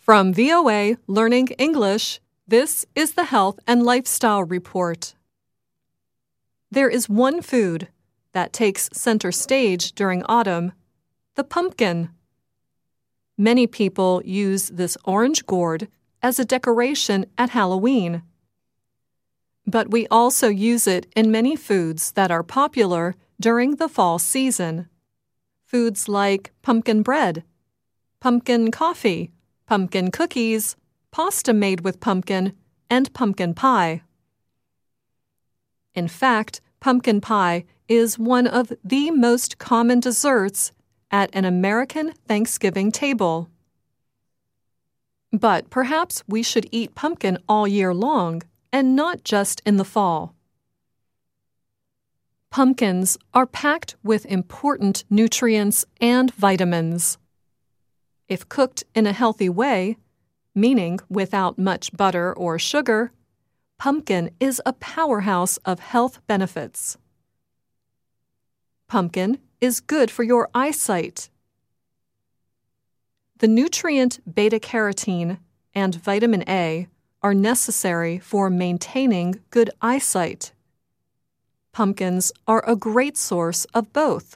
From VOA Learning English, this is the Health and Lifestyle Report. There is one food that takes center stage during autumn, the pumpkin. Many people use this orange gourd as a decoration at Halloween. But we also use it in many foods that are popular during the fall season. Foods like pumpkin bread, pumpkin coffee, pumpkin cookies, pasta made with pumpkin, and pumpkin pie. In fact, pumpkin pie is one of the most common desserts at an American Thanksgiving table. But perhaps we should eat pumpkin all year long and not just in the fall. Pumpkins are packed with important nutrients and vitamins. If cooked in a healthy way, meaning without much butter or sugar, pumpkin is a powerhouse of health benefits. Pumpkin is good for your eyesight. The nutrient beta-carotene and vitamin A are necessary for maintaining good eyesight. Pumpkins are a great source of both.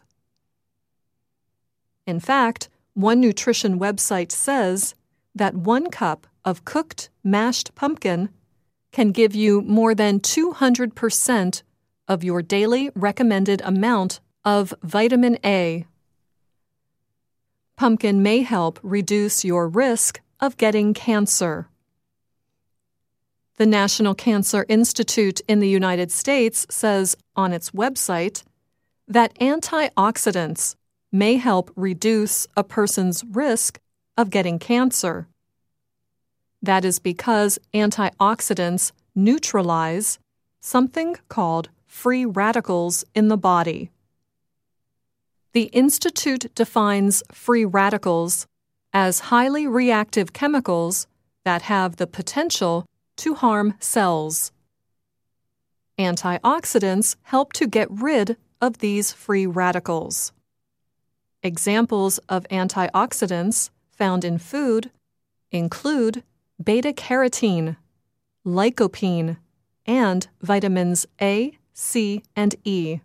In fact, one nutrition website says that 1 cup of cooked mashed pumpkin can give you more than 200% of your daily recommended amount of vitamin A. Pumpkin may help reduce your risk of getting cancer. The National Cancer Institute in the United States says on its website that antioxidants may help reduce a person's risk of getting cancer. That is because antioxidants neutralize something called free radicals in the body. The Institute defines free radicals as highly reactive chemicals that have the potential to harm cells. Antioxidants help to get rid of these free radicals. Examples of antioxidants found in food include beta-carotene, lycopene, and vitamins A, C, and E.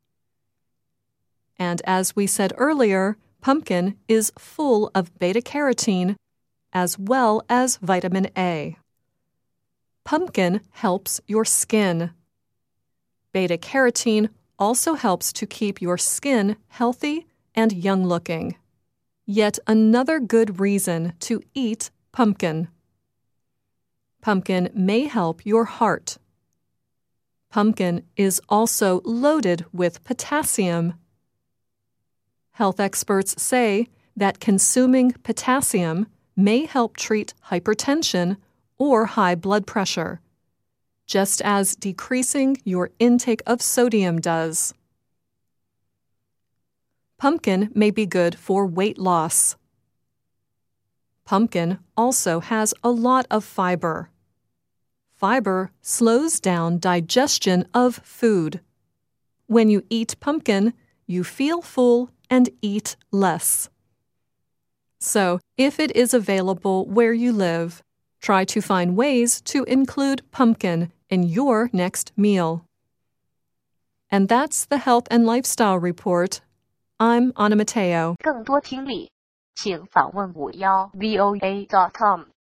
And as we said earlier, pumpkin is full of beta-carotene as well as vitamin A. Pumpkin helps your skin. Beta-carotene also helps to keep your skin healthy and young-looking. Yet another good reason to eat pumpkin. Pumpkin may help your heart. Pumpkin is also loaded with potassium. Health experts say that consuming potassium may help treat hypertension or high blood pressure, just as decreasing your intake of sodium does. Pumpkin may be good for weight loss. Pumpkin also has a lot of fiber. Fiber slows down digestion of food. When you eat pumpkin, you feel full and eat less. So, if it is available where you live, try to find ways to include pumpkin in your next meal. And that's the Health and Lifestyle Report. I'm Anna Mateo. 更多听力，请访问51voa.com。